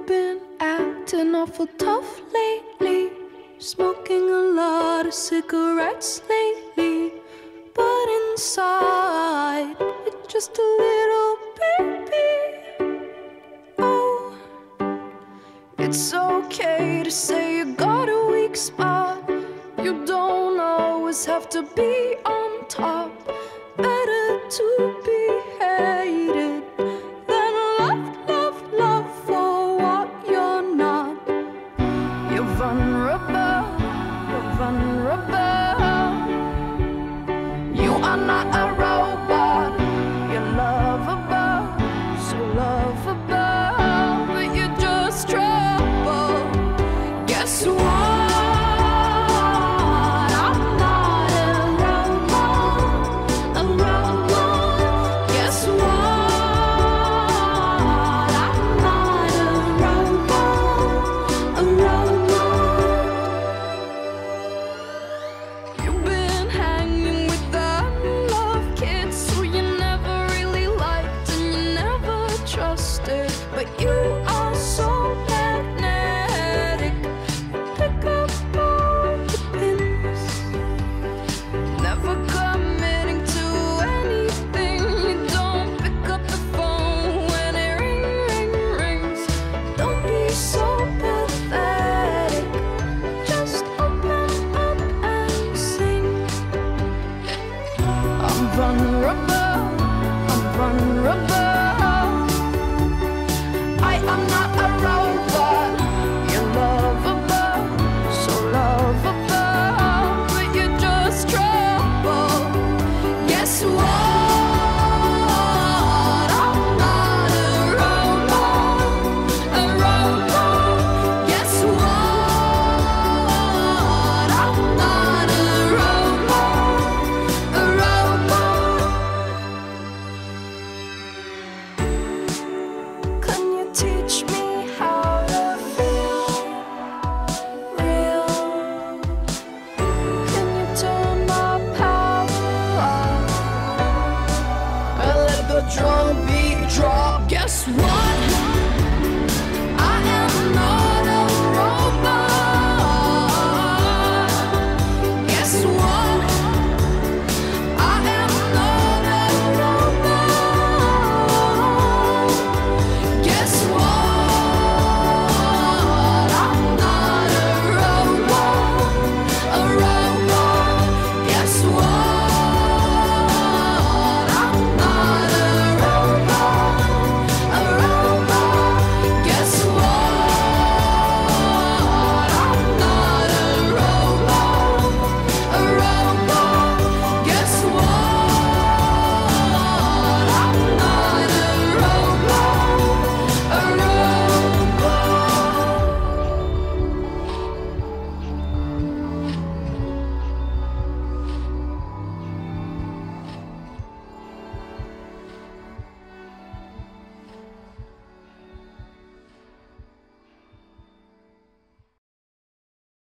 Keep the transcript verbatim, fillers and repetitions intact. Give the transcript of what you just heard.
been acting awful tough lately, smoking a lot of cigarettes lately, but inside it's just a little baby. Oh, it's okay to say you got a weak spot. You don't always have to be on top. Better to be hated than loved, loved, loved for what you're not. You're vulnerable, you're vulnerable. You are not a robot. You're lovable, so lovable, but you're just trouble. Guess what? But you are so magnetic. Pick up all the pins, never committing to anything. You don't pick up the phone when it ring, ring, rings. Don't be so pathetic. Just open up and sing. I'm vulnerable, I'm vulnerable. I'm not a robot. You're lovable, so lovable, but you're just trouble. Guess what? I'm not a robot, a robot. Guess what? I'm not a robot, a robot. Can you teach me how to feel real? Can you turn my power off? I let the drum beat drop. Guess what?